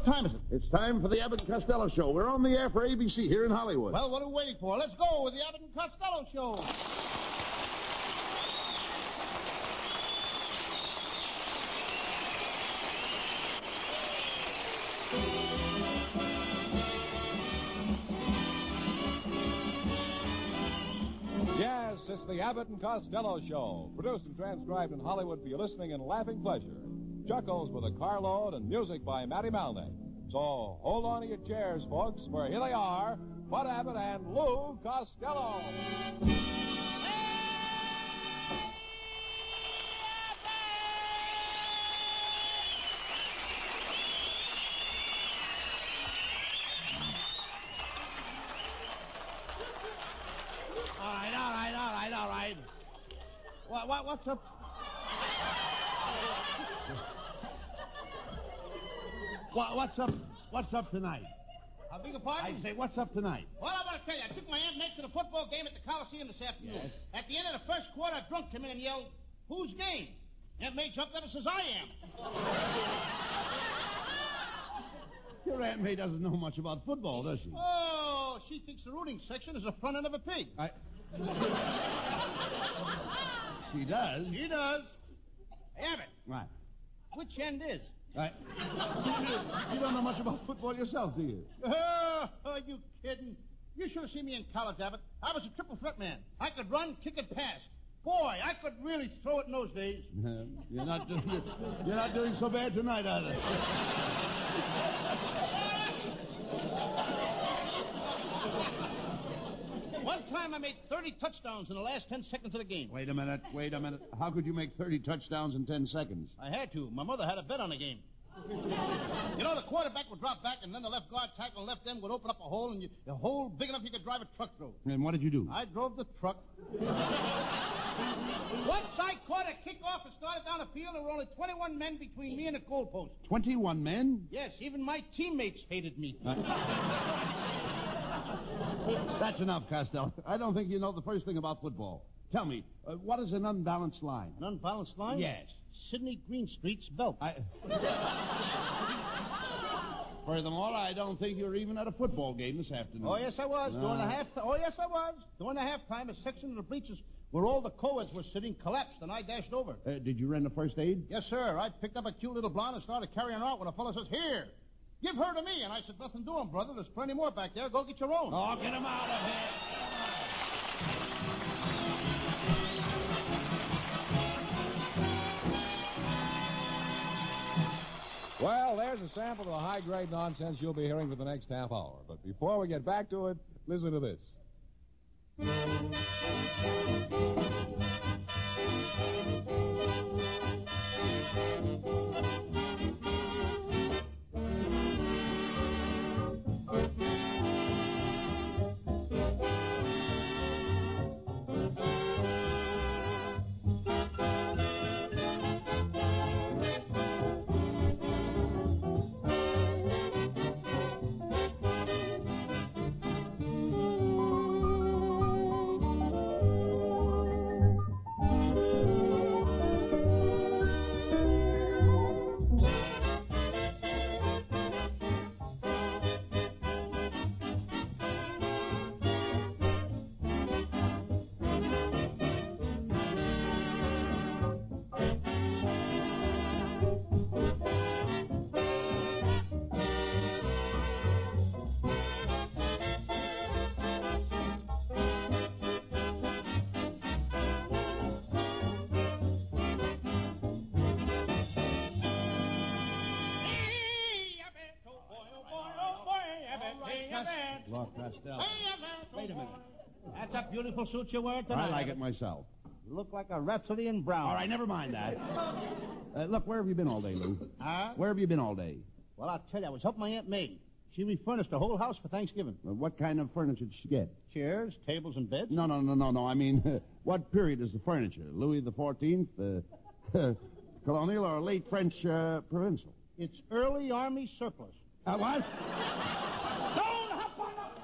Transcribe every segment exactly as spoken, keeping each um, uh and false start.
time is it? It's time for the Abbott and Costello Show. We're on the air for A B C here in Hollywood. Well, what are we waiting for? Let's go with the Abbott and Costello Show. Yes, it's the Abbott and Costello Show, produced and transcribed in Hollywood for your listening and laughing pleasure. Chuckles with a carload and music by Matty Malnick. So hold on to your chairs, folks, for here they are, Bud Abbott and Lou Costello. All right, all right, all right, all right. What, what, what's up? What, what's up? What's up tonight? I beg your pardon? I say, what's up tonight? Well, I want to tell you, I took my Aunt Meg to the football game at the Coliseum this afternoon. Yes. At the end of the first quarter, a drunk came in and yelled, "Whose game?" Aunt Meg jumped up and says, "I am." Your Aunt May doesn't know much about football, does she? Oh, she thinks the rooting section is the front end of a pig. I... She does? She does. Hey, Abbott, Right. which end is? Right. You don't know much about football yourself, do you? Oh, are you kidding? You should have seen me in college, Abbott. I was a triple threat man. I could run, kick, and pass. Boy, I could really throw it in those days. You're not doing, you're not doing so bad tonight, either. One time I made thirty touchdowns in the last ten seconds of the game. Wait a minute, wait a minute. How could you make thirty touchdowns in ten seconds? I had to. My mother had a bet on the game. You know, the quarterback would drop back, and then the left guard tackle and left end would open up a hole, and you, a hole big enough you could drive a truck through. And what did you do? I drove the truck. Once I caught a kickoff and started down the field, there were only twenty-one men between me and the goalpost. Twenty-one men? Yes, even my teammates hated me. That's enough, Costello. I don't think you know the first thing about football. Tell me, uh, what is an unbalanced line? An unbalanced line? Yes. Sidney Greenstreet's belt. I... Furthermore, I don't think you were even at a football game this afternoon. Oh, yes, I was. No. During the half. Oh, yes, I was. During the halftime, a section of the bleachers where all the co-eds were sitting collapsed, and I dashed over. Uh, did you render first aid? Yes, sir. I picked up a cute little blonde and started carrying her out when a fellow says, "Here, give her to me." And I said, "Nothing doing, brother. There's plenty more back there. Go get your own." Oh, get him out of here. Well, there's a sample of the high-grade nonsense you'll be hearing for the next half hour. But before we get back to it, listen to this. Look, Costello. Wait a minute. That's a beautiful suit you're wearing tonight. I like it myself. You look like a Rhapsody in brown. All right, never mind that. Uh, look, where have you been all day, Lou? Huh? Where have you been all day? Well, I'll tell you, I was helping my Aunt May. She refurnished the whole house for Thanksgiving. Uh, what kind of furniture did she get? Chairs, tables, and beds. No, no, no, no, no. I mean, what period is the furniture? Louis the Fourteenth, uh, colonial, or late French uh, provincial? It's early Army surplus. Uh, what? Don't hop on up!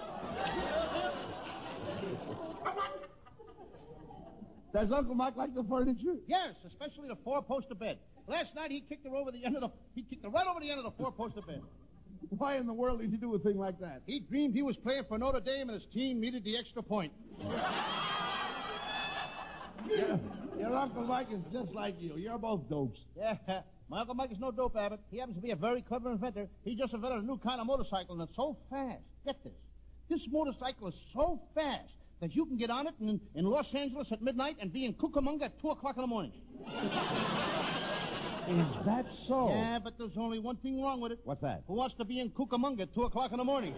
Does Uncle Mike like the furniture? Yes, especially the four-poster bed. Last night he kicked her over the end of the... He kicked her right over the end of the four-poster bed. Why in the world did he do a thing like that? He dreamed he was playing for Notre Dame and his team needed the extra point. Your, your Uncle Mike is just like you. You're both dopes. Yeah, my Uncle Mike is no dope, Abbott. He happens to be a very clever inventor. He just invented a new kind of motorcycle, and it's so fast. Get this. This motorcycle is so fast that you can get on it in, in Los Angeles at midnight and be in Cucamonga at two o'clock in the morning. Is that so? Yeah, but there's only one thing wrong with it. What's that? Who wants to be in Cucamonga at two o'clock in the morning?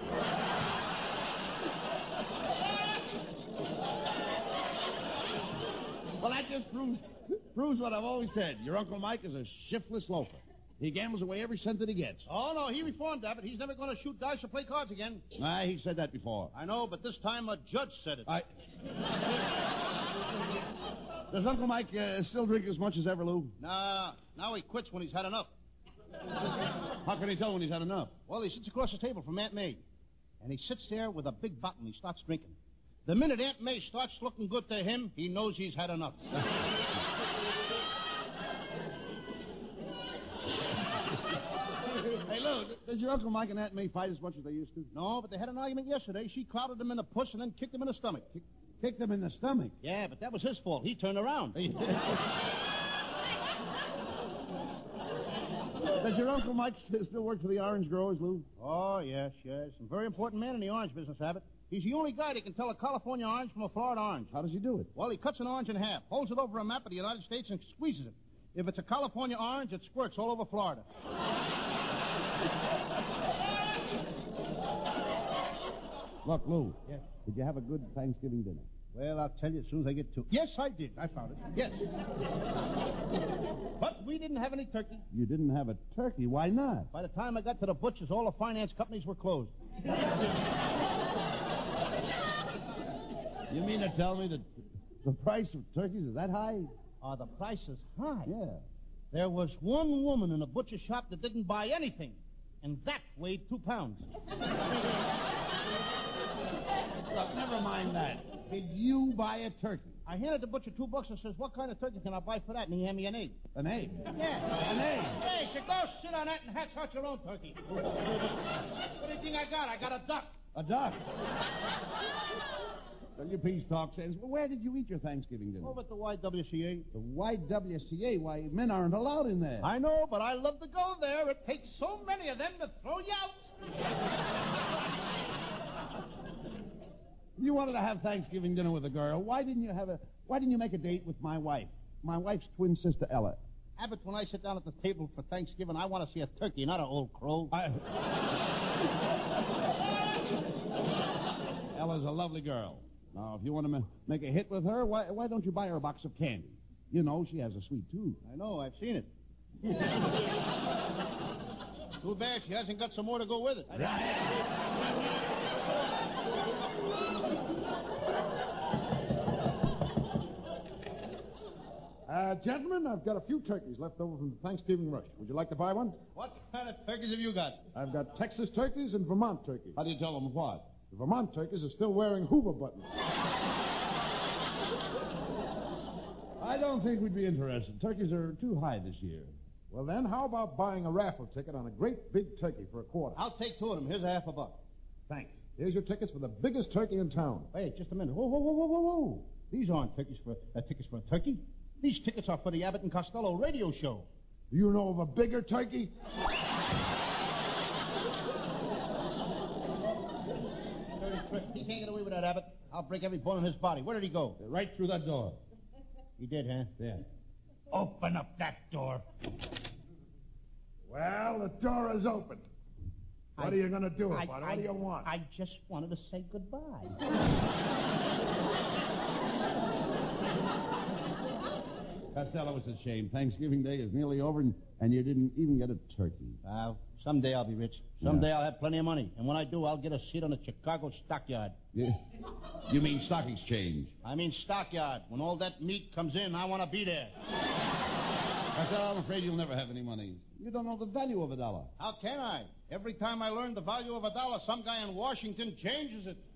Well, that just proves proves what I've always said. Your Uncle Mike is a shiftless loafer. He gambles away every cent that he gets. Oh, no, he reformed, Abbott. He's never going to shoot dice or play cards again. Ah, he said that before. I know, but this time a judge said it. I... Does Uncle Mike uh, still drink as much as ever, Lou? Nah, now he quits when he's had enough. How can he tell when he's had enough? Well, he sits across the table from Aunt May, and he sits there with a big bottle and he starts drinking. The minute Aunt May starts looking good to him, he knows he's had enough. Hey, Lou, does your Uncle Mike and Aunt May fight as much as they used to? No, but they had an argument yesterday. She clouded him in the puss and then kicked him in the stomach. Kick, kicked him in the stomach? Yeah, but that was his fault. He turned around. Does your Uncle Mike still work for the orange growers, Lou? Oh, yes, yes. A very important man in the orange business, Abbott. He's the only guy that can tell a California orange from a Florida orange. How does he do it? Well, he cuts an orange in half, holds it over a map of the United States, and squeezes it. If it's a California orange, it squirts all over Florida. Look, Lou. Yes. Did you have a good Thanksgiving dinner? Well, I'll tell you as soon as I get to it. Yes, I did. I found it. Yes. But we didn't have any turkey. You didn't have a turkey? Why not? By the time I got to the butcher's, all the finance companies were closed. You mean to tell me that the price of turkeys is that high? Oh, the price is high. Yeah. There was one woman in a butcher shop that didn't buy anything, and that weighed two pounds. Look, never mind that. Did you buy a turkey? I handed the butcher two bucks and says, what kind of turkey can I buy for that? And he handed me an egg. An egg? Yeah. An egg? Hey, so go sit on that and hatch out your own turkey. What do you think I got? I got a duck. A duck? Will you please talk sense? Well, where did you eat your Thanksgiving dinner? Over at the Y W C A. The Y W C A? Why, men aren't allowed in there. I know, but I love to go there. It takes so many of them to throw you out. You wanted to have Thanksgiving dinner with a girl. Why didn't you have a? Why didn't you make a date with my wife? My wife's twin sister, Ella. Abbott, when I sit down at the table for Thanksgiving, I want to see a turkey, not an old crow. I... Ella's a lovely girl. Now, if you want to ma- make a hit with her, why, why don't you buy her a box of candy? You know she has a sweet tooth. I know, I've seen it. Too bad she hasn't got some more to go with it. Uh, gentlemen, I've got a few turkeys left over from the Thanksgiving rush. Would you like to buy one? What kind of turkeys have you got? I've got Texas turkeys and Vermont turkeys. How do you tell them what? The Vermont turkeys are still wearing Hoover buttons. I don't think we'd be interested. Turkeys are too high this year. Well, then, how about buying a raffle ticket on a great big turkey for a quarter? I'll take two of them. Here's a half a buck. Thanks. Here's your tickets for the biggest turkey in town. Wait, just a minute. Whoa, whoa, whoa, whoa, whoa, whoa. These aren't tickets for uh, tickets for a turkey. These tickets are for the Abbott and Costello radio show. Do you know of a bigger turkey? He can't get away with that, Abbott. I'll break every bone in his body. Where did he go? Right through that door. He did, huh? Yeah. Open up that door. Well, the door is open. What I, are you going to do about I, it? What I, do you want? I just wanted to say goodbye. Costello, it's a shame. Thanksgiving Day is nearly over, and, and you didn't even get a turkey. Well, someday I'll be rich. Someday yeah. I'll have plenty of money. And when I do, I'll get a seat on the Chicago stockyard. You, you mean stock exchange? I mean stockyard. When all that meat comes in, I want to be there. Costello, I'm afraid you'll never have any money. You don't know the value of a dollar. How can I? Every time I learn the value of a dollar, some guy in Washington changes it.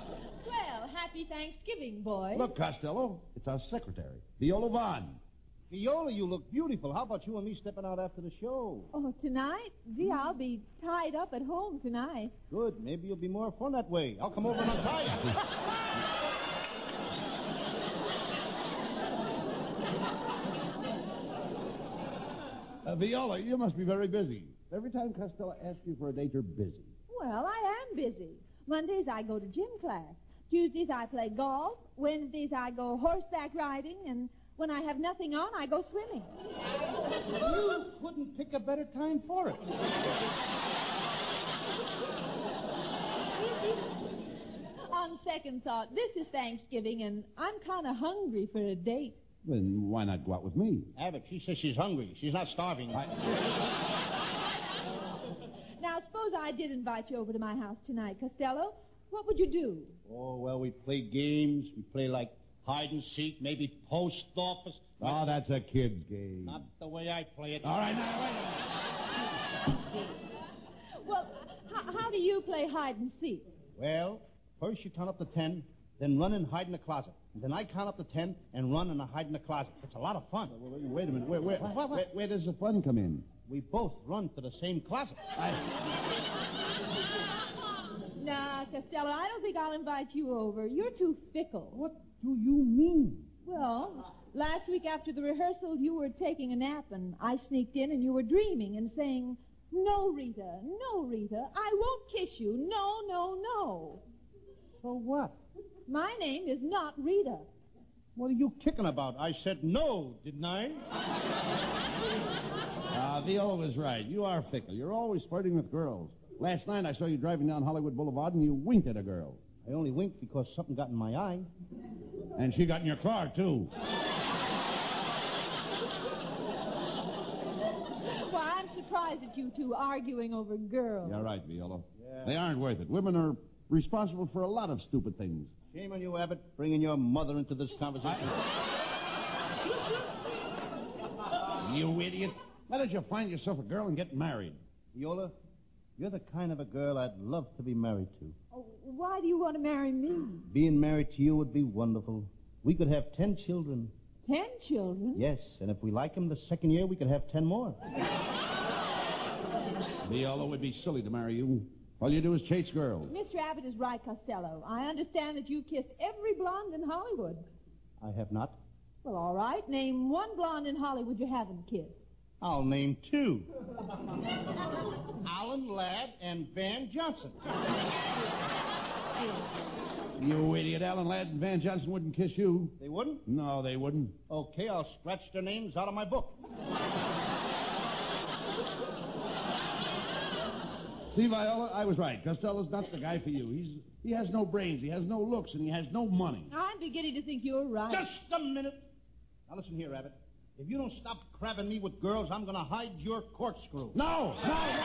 Well, happy Thanksgiving, boys. Look, Costello, it's our secretary, Viola Vaughn. Viola, you look beautiful. How about you and me stepping out after the show? Oh, tonight? Gee, I'll be tied up at home tonight. Good. Maybe you'll be more fun that way. I'll come over and untie you. Uh, Viola, you must be very busy. Every time Costello asks you for a date, you're busy. Well, I am busy. Mondays I go to gym class. Tuesdays I play golf. Wednesdays I go horseback riding. And when I have nothing on, I go swimming. You couldn't pick a better time for it. On second thought, this is Thanksgiving, and I'm kind of hungry for a date. Then why not go out with me? Abbott, she says she's hungry. She's not starving. I... Now, suppose I did invite you over to my house tonight, Costello. What would you do? Oh, well, we play games. We play like hide and seek, maybe post office. Oh, that's a kid's game. Not the way I play it. All right, now, wait a minute. Well, h- how do you play hide and seek? Well, first you count up to ten, then run and hide in the closet. And then I count up to ten and run and I hide in the closet. It's a lot of fun. Wait, wait, wait a minute. Where, where, What, what, what? where, where does the fun come in? We both run to the same closet. I... Nah, Costello, I don't think I'll invite you over. You're too fickle. What do you mean? Well, last week after the rehearsal, you were taking a nap, and I sneaked in, and you were dreaming and saying, "No, Rita, no, Rita, I won't kiss you. No, no, no." So what? My name is not Rita. What are you kicking about? I said no, didn't I? Ah, Viola was right. You are fickle. You're always flirting with girls. Last night I saw you driving down Hollywood Boulevard and you winked at a girl. I only winked because something got in my eye. And she got in your car, too. Well, I'm surprised at you two arguing over girls. You're right, Viola. Yeah. They aren't worth it. Women are responsible for a lot of stupid things. Shame on you, Abbott, bringing your mother into this conversation. You idiot. Why don't you find yourself a girl and get married? Viola, you're the kind of a girl I'd love to be married to. Oh, why do you want to marry me? Being married to you would be wonderful. We could have ten children. Ten children? Yes, and if we like them the second year, we could have ten more. Viola would be silly to marry you. All you do is chase girls. Mister Abbott is right, Costello. I understand that you've kissed every blonde in Hollywood. I have not. Well, all right. Name one blonde in Hollywood you haven't kissed. I'll name two. Alan Ladd and Van Johnson. You idiot. Alan Ladd and Van Johnson wouldn't kiss you. They wouldn't? No, they wouldn't. Okay, I'll scratch their names out of my book. See, Viola, I was right. Costello's not the guy for you. He's He has no brains, he has no looks, and he has no money. I'm beginning to think you're right. Just a minute. Now listen here, Abbott. If you don't stop crabbing me with girls, I'm going to hide your corkscrew. No! No! No!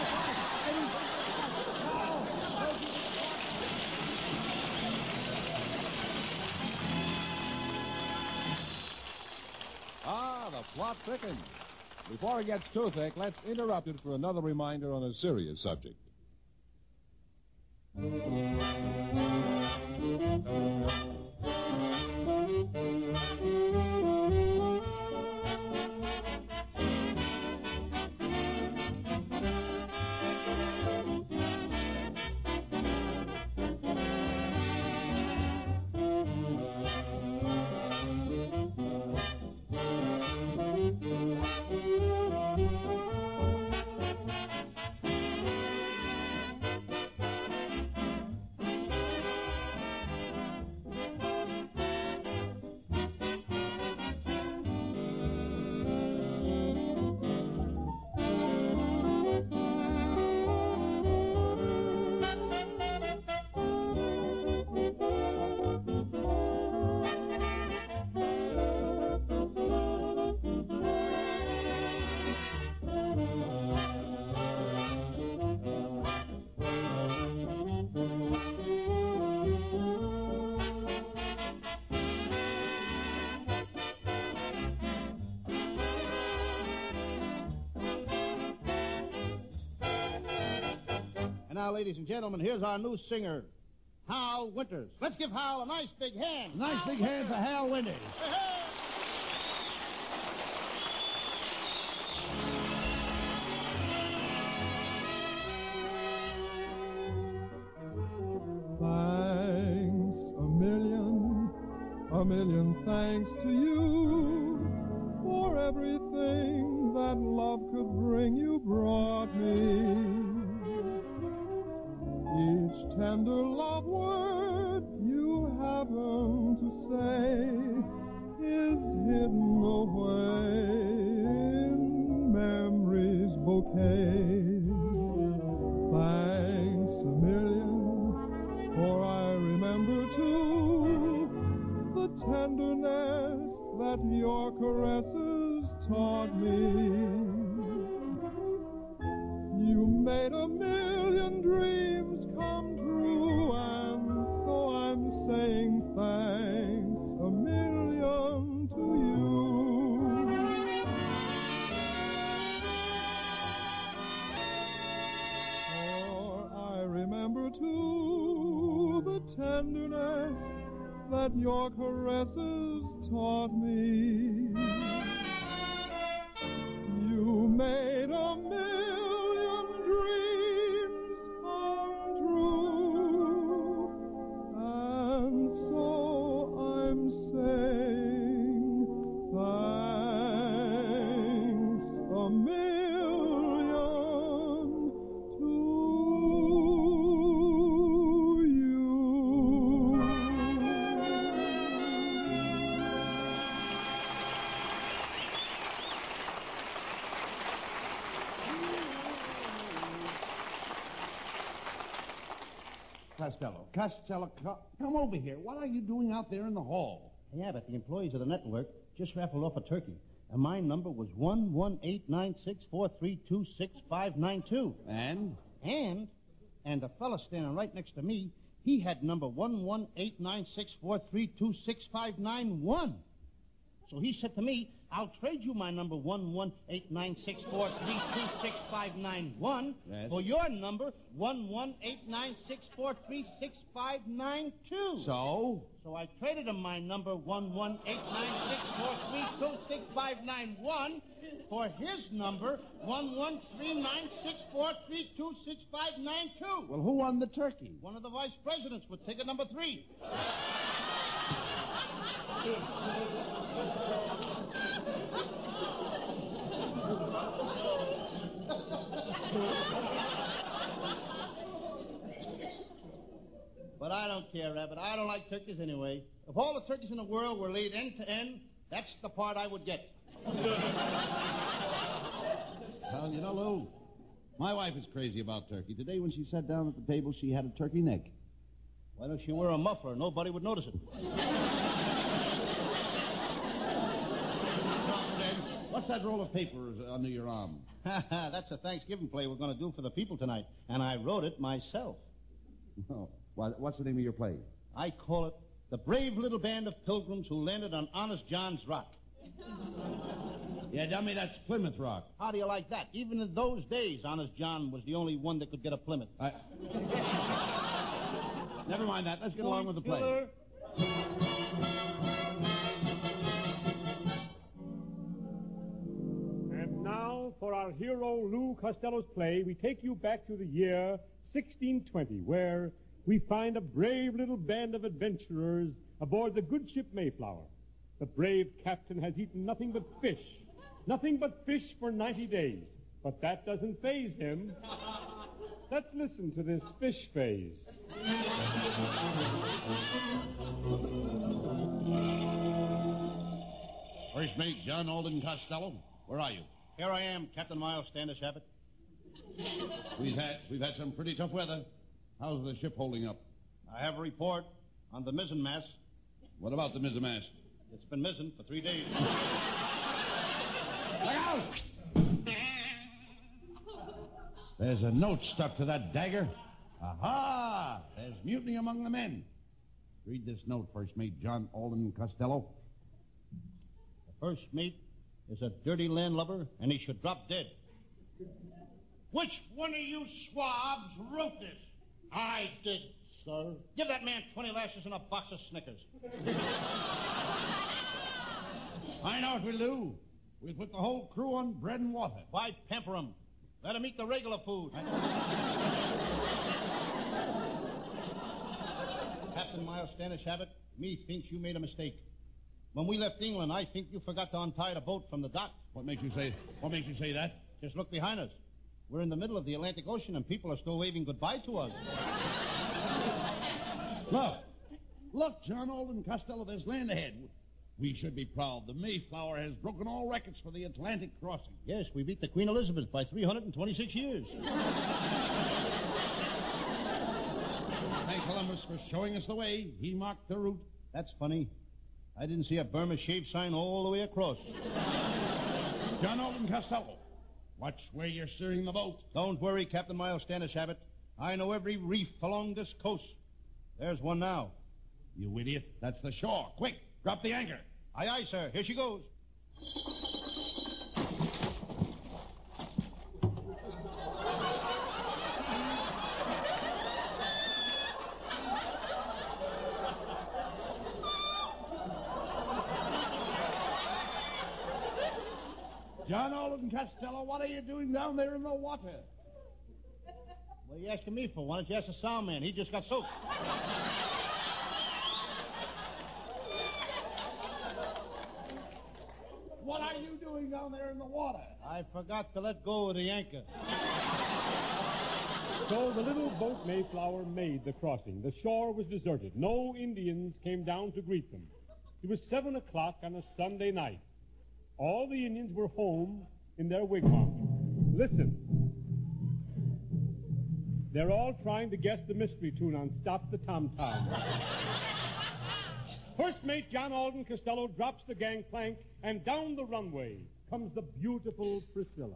Ah, the plot thickens. Before it gets too thick, let's interrupt it for another reminder on a serious subject. Now, ladies and gentlemen, here's our new singer, Hal Winters. Let's give Hal a nice big hand. Nice big hand for Hal Winters. Hey, hey. thanks to you for everything that love could bring you brought me. Each tender love word you happen to say is hidden away in memory's bouquet. Thanks a million, for I remember too the tenderness that your caresses taught me. You made a million dreams come true, and so I'm saying thanks a million to you. For I remember too the tenderness that your caresses taught me. You made a million dreams come true, and so I'm saying thanks a million to you. Costello, Costello, co- come over here. What are you doing out there in the hall? Yeah, but the employees of the network just raffled off a turkey, and my number was one one eight nine six four three two six five nine two. And? And, and the fella standing right next to me, he had number one one eight nine six four three two six five nine one. So he said to me, I'll trade you my number one one eight nine six four three two six five nine one Yes. for your number one one eight nine six four three six five nine two. So? So I traded him my number one one eight nine six four three two six five nine one for his number one one three nine six four three two six five nine two. Well, who won the turkey? One of the vice presidents with ticket number three. But I don't care, Rabbit. I don't like turkeys anyway. If all the turkeys in the world were laid end to end, that's the part I would get. Well, you know, Lou, my wife is crazy about turkey. Today when she sat down at the table, she had a turkey neck. Why don't you wear a muffler? Nobody would notice it. What's that roll of paper under your arm? That's a Thanksgiving play we're going to do for the people tonight, and I wrote it myself. Oh, what, what's the name of your play? I call it The Brave Little Band of Pilgrims Who Landed on Honest John's Rock. Yeah, dummy, that's Plymouth Rock. How do you like that? Even in those days, Honest John was the only one that could get a Plymouth. I... Never mind that. Let's get along with the play. And now, for our hero Lou Costello's play, we take you back to the year sixteen twenty, where we find a brave little band of adventurers aboard the good ship Mayflower. The brave captain has eaten nothing but fish, nothing but fish for ninety days. But that doesn't faze him. Let's listen to this fish phase. First Mate John Alden Costello, where are you? Here I am, Captain Miles Standish Abbott. We've had we've had some pretty tough weather. How's the ship holding up? I have a report on the mizzenmast. What about the mizzenmast? It's been missing for three days. Look out! There's a note stuck to that dagger. Aha! There's mutiny among the men. Read this note, First Mate John Alden Costello. The first mate is a dirty landlubber, and he should drop dead. Which one of you swabs wrote this? I did, sir. Give that man twenty lashes and a box of Snickers. I know what we'll do. We'll put the whole crew on bread and water. Why pamper him? Let him eat the regular food. Captain Miles Standish Abbott, me thinks you made a mistake. When we left England, I think you forgot to untie the boat from the dock. What makes you say, what makes you say that? Just look behind us. We're in the middle of the Atlantic Ocean, and people are still waving goodbye to us. Look. Look, John Alden Costello, there's land ahead. We should be proud. The Mayflower has broken all records for the Atlantic crossing. Yes, we beat the Queen Elizabeth by three hundred twenty-six years. Thank Columbus for showing us the way. He marked the route. That's funny. I didn't see a Burma shave sign all the way across. John Alden Costello, watch where you're steering the boat. Don't worry, Captain Miles Standish Abbott. I know every reef along this coast. There's one now. You idiot. That's the shore. Quick, drop the anchor. Aye, aye, sir. Here she goes. John Alden Costello, what are you doing down there in the water? What are you asking me for? Why don't you ask the sound man? He just got soaked. What are you doing down there in the water? I forgot to let go of the anchor. So the little boat Mayflower made the crossing. The shore was deserted. No Indians came down to greet them. It was seven o'clock on a Sunday night. All the Indians were home in their wigwams. Listen. They're all trying to guess the mystery tune on Stop the Tom Tom. First mate John Alden Costello drops the gangplank, and down the runway comes the beautiful Priscilla.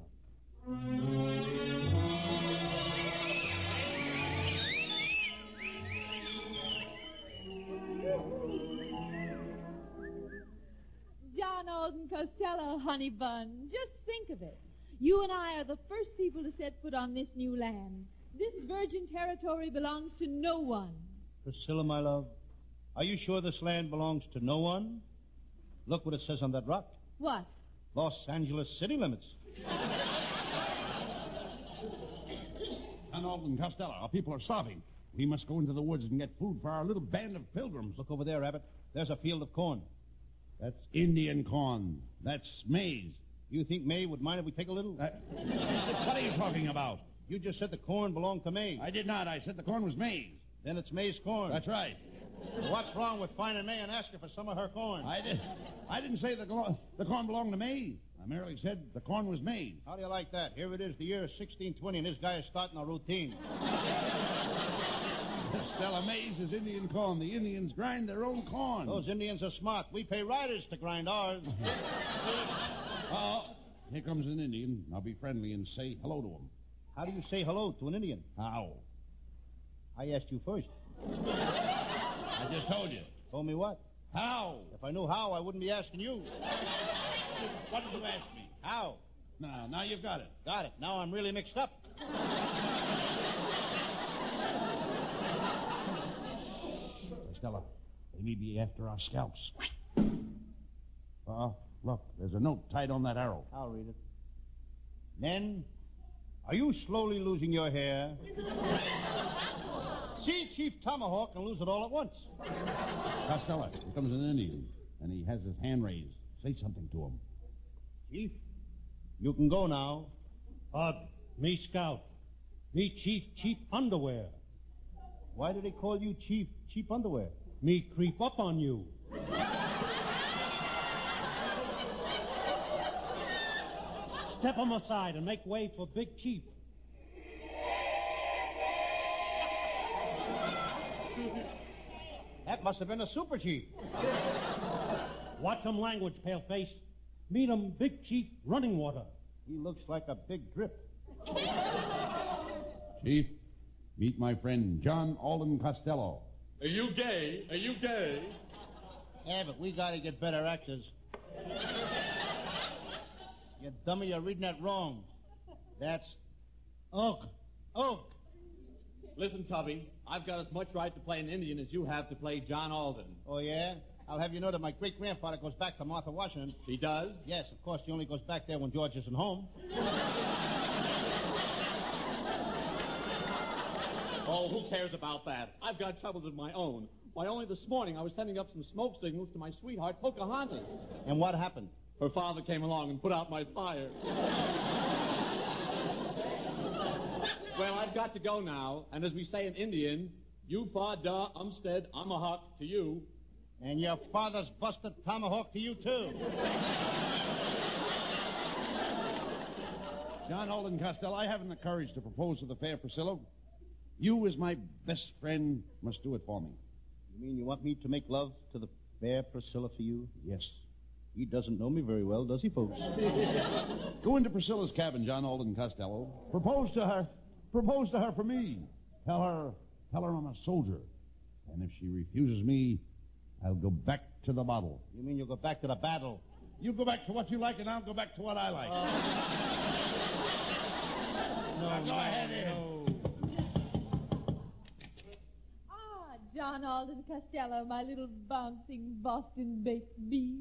John Alden Costello, honey bun. Just think of it. You and I are the first people to set foot on this new land. This virgin territory belongs to no one. Priscilla, my love, are you sure this land belongs to no one? Look what it says on that rock. What? Los Angeles city limits. John Alden Costello, our people are starving. We must go into the woods and get food for our little band of pilgrims. Look over there, Abbott. There's a field of corn. That's Indian corn. That's maize. You think May would mind if we take a little? Uh, what are you talking about? You just said the corn belonged to May. I did not. I said the corn was maize. Then it's May's corn. That's right. Well, what's wrong with finding May and asking for some of her corn? I, did, I didn't say the, glo- the corn belonged to May. I merely said the corn was maize. How do you like that? Here it is, the year sixteen twenty, and this guy is starting a routine. Stella, maize is Indian corn. The Indians grind their own corn. Those Indians are smart. We pay riders to grind ours. Oh, here comes an Indian. I'll be friendly and say hello to him. How do you say hello to an Indian? How? I asked you first. I just told you. Told me what? How? If I knew how, I wouldn't be asking you. What did you ask me? How? Now, now you've got it. Got it. Now I'm really mixed up. Stella, they may be after our scalps. Uh, look, there's a note tied on that arrow. I'll read it. Men, are you slowly losing your hair? See Chief Tomahawk and lose it all at once. Costello, here comes an Indian, and he has his hand raised. Say something to him. Chief, you can go now. Uh, me Scout. Me Chief Cheap Underwear. Why do they call you Chief Cheap Underwear? Me creep up on you. Step on my side and make way for Big Chief. That must have been a super chief. Watch some language, paleface. Meet him, Big Chief Running Water. He looks like a big drip. Chief, meet my friend John Alden Costello. Are you gay? Are you gay? Yeah, but we gotta get better actors. You dummy, you're reading that wrong. That's Ugh. Ugh. Listen, Tubby, I've got as much right to play an Indian as you have to play John Alden. Oh, yeah? I'll have you know that my great-grandfather goes back to Martha Washington. He does? Yes, of course, he only goes back there when George isn't home. Oh, who cares about that? I've got troubles of my own. Why, only this morning I was sending up some smoke signals to my sweetheart, Pocahontas. And what happened? Her father came along and put out my fire. Well, I've got to go now, and as we say in Indian, you fa da umstead amahawk to you. And your father's busted tomahawk to you, too. John Alden Costello, I haven't the courage to propose to the fair Priscilla. You, as my best friend, must do it for me. You mean you want me to make love to the fair Priscilla for you? Yes. He doesn't know me very well, does he, folks? Go into Priscilla's cabin, John Alden Costello. Propose to her. Propose to her for me. Tell her, tell her I'm a soldier. And if she refuses me, I'll go back to the bottle. You mean you'll go back to the battle? You go back to what you like, and I'll go back to what I like. Uh, no, now, go no, ahead, Ed. no. Ah, John Alden Costello, my little bouncing Boston baked bean.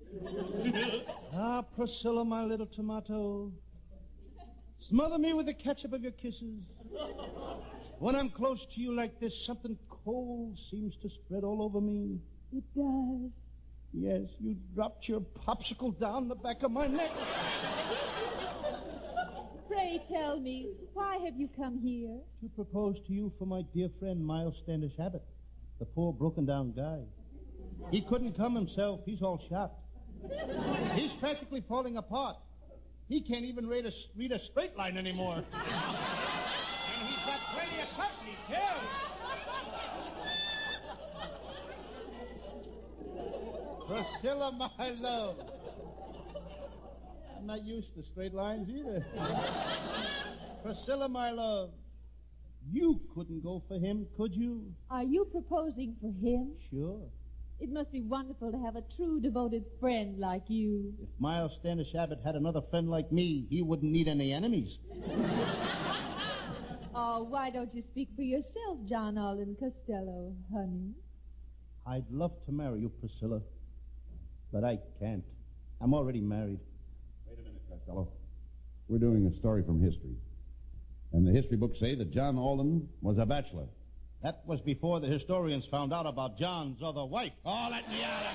Ah, Priscilla, my little tomato. Smother me with the ketchup of your kisses. When I'm close to you like this, something cold seems to spread all over me. It does. Yes, you dropped your popsicle down the back of my neck. Pray tell me, why have you come here? To propose to you for my dear friend, Miles Standish Abbott, the poor broken-down guy. He couldn't come himself. He's all shot. He's practically falling apart. He can't even read a, read a straight line anymore. And he's got plenty of company, too. Priscilla, my love. I'm not used to straight lines either. Priscilla, my love. You couldn't go for him, could you? Are you proposing for him? Sure. It must be wonderful to have a true, devoted friend like you. If Miles Standish Abbott had another friend like me, he wouldn't need any enemies. Oh, why don't you speak for yourself, John Alden Costello, honey? I'd love to marry you, Priscilla, but I can't. I'm already married. Wait a minute, Costello. We're doing a story from history. And the history books say that John Alden was a bachelor. That was before the historians found out about John's other wife. Oh, let me out of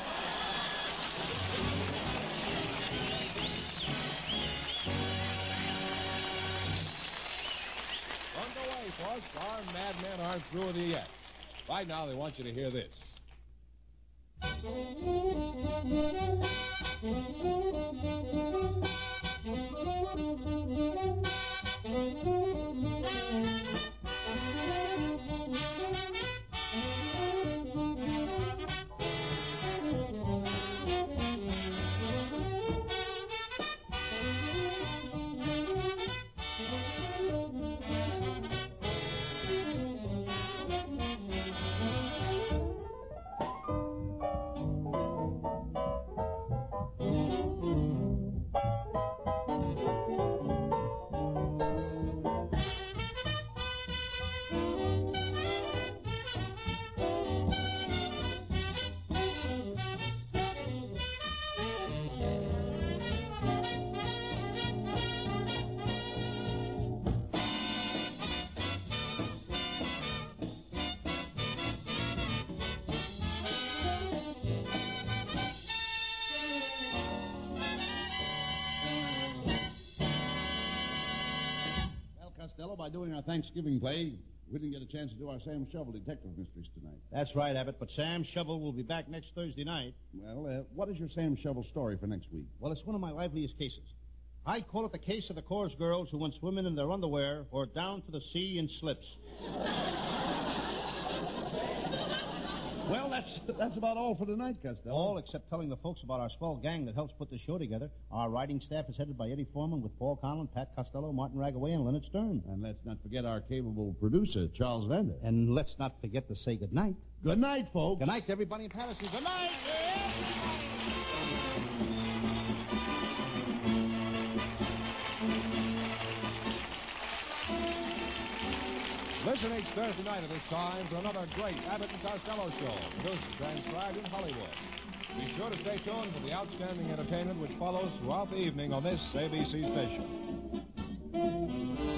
Underway, folks. Our madmen aren't through with you yet. Right now, they want you to hear this. Costello, by doing our Thanksgiving play, we didn't get a chance to do our Sam Shovel detective mysteries tonight. That's right, Abbott, but Sam Shovel will be back next Thursday night. Well, uh, what is your Sam Shovel story for next week? Well, it's one of my liveliest cases. I call it the case of the chorus girls who went swimming in their underwear or down to the sea in slips. Well, that's that's about all for tonight, Costello. All except telling the folks about our swell gang that helps put this show together. Our writing staff is headed by Eddie Foreman with Paul Conlon, Pat Costello, Martin Ragaway, and Leonard Stern. And let's not forget our capable producer, Charles Vander. And let's not forget to say good night. Good night, folks. Good night to everybody in Patterson. Good night. Listen each Thursday night at this time for another great Abbott and Costello show, produced and transcribed in Hollywood. Be sure to stay tuned for the outstanding entertainment which follows throughout the evening on this A B C station.